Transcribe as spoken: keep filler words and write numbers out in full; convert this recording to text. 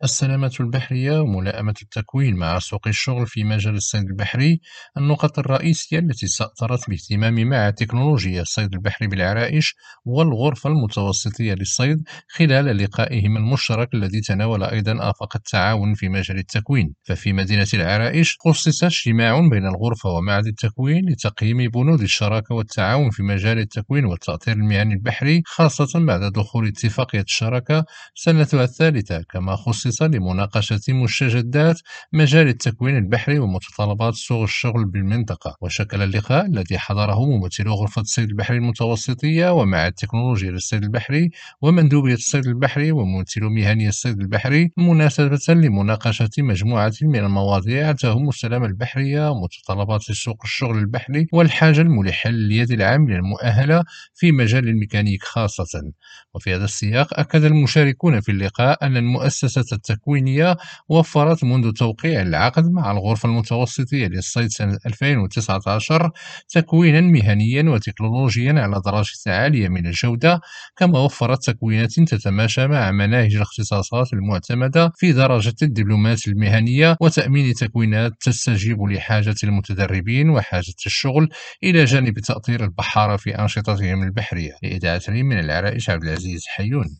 السلامة البحرية وملائمة التكوين مع سوق الشغل في مجال الصيد البحري. النقط الرئيسية التي سأطرت باهتمامي مع تكنولوجيا الصيد البحري بالعرائش والغرفة المتوسطية للصيد خلال لقائهم المشترك الذي تناول أيضا آفاق التعاون في مجال التكوين. ففي مدينة العرائش خصص اجتماع بين الغرفة ومعهد التكوين لتقييم بنود الشراكة والتعاون في مجال التكوين والتأطير المهني البحري، خاصة بعد دخول اتفاقية الشراكة سنتها الثالثة. كما خصص لمناقشة مستجدات مجال التكوين البحري ومتطلبات سوق الشغل بالمنطقة. وشكل اللقاء الذي حضره ممثلو غرفة الصيد البحري المتوسطية ومع التكنولوجيا للصيد البحري ومندوبية الصيد البحري وممثلو مهني الصيد البحري مناسبة لمناقشة مجموعة من المواضيع تهم السلامة البحرية ومتطلبات سوق الشغل البحري والحاجة الملحة لليد العاملة المؤهلة في مجال الميكانيك خاصة. وفي هذا السياق أكد المشاركون في اللقاء أن المؤسسة التكوينية وفرت منذ توقيع العقد مع الغرفة المتوسطية للصيد سنة ألفين وتسعة عشر تكوينا مهنيا وتكنولوجيا على درجة عالية من الجودة، كما وفرت تكوينات تتماشى مع مناهج الاختصاصات المعتمدة في درجة الدبلومات المهنية، وتأمين تكوينات تستجيب لحاجة المتدربين وحاجة الشغل، إلى جانب تأطير البحارة في أنشطتهم البحرية. لإذاعة من العرائش، عبد العزيز حيون.